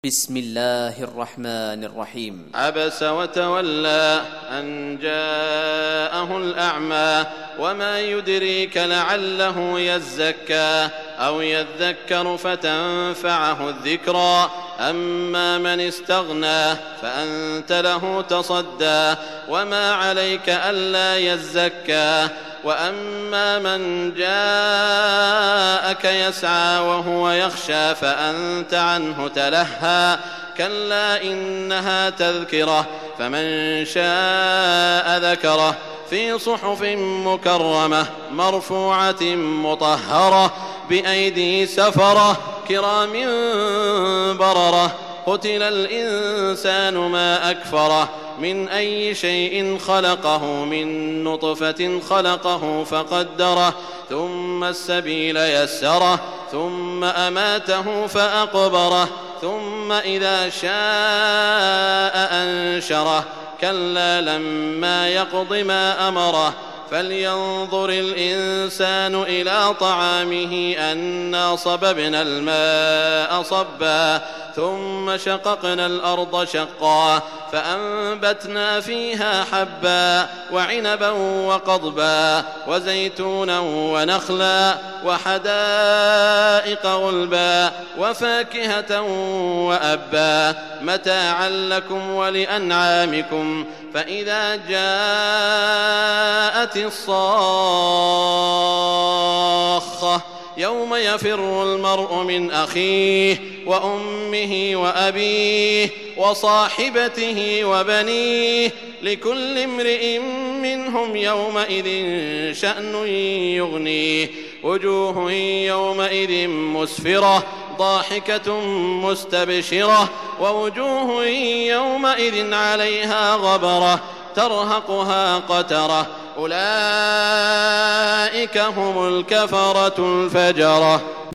بسم الله الرحمن الرحيم. عبس وتولى أن جاءه الأعمى وما يدريك لعله يزكى أو يذكر فتنفعه الذكرى أما من استغنى فأنت له تصدى وما عليك ألا يزكى وأما من جاءك يسعى وهو يخشى فأنت عنه تلهى كلا إنها تذكرة فمن شاء ذكره في صحف مكرمة مرفوعة مطهرة بأيدي سفرة كرام بررة قتل الإنسان ما أكفره من أي شيء خلقه من نطفة خلقه فقدره ثم السبيل يسره ثم أماته فأقبره ثم إذا شاء أنشره كلا لما يقض ما أمره فلينظر الإنسان إلى طعامه أنا صببنا الماء صبا ثم شققنا الأرض شقا فأنبتنا فيها حبا وعنبا وقضبا وزيتونا ونخلا وحدائق غلبا وفاكهة وأبا متاعا لكم ولأنعامكم فإذا جاءت الصاخة يوم يفر المرء من أخيه وأمه وأبيه وصاحبته وبنيه لكل امرئ منهم يومئذ شأن يغنيه وجوه يومئذ مسفرة ضاحكة مستبشرة ووجوه يومئذ عليها غبرة ترهقها قترة أولئك هم الكفرة الفجرة.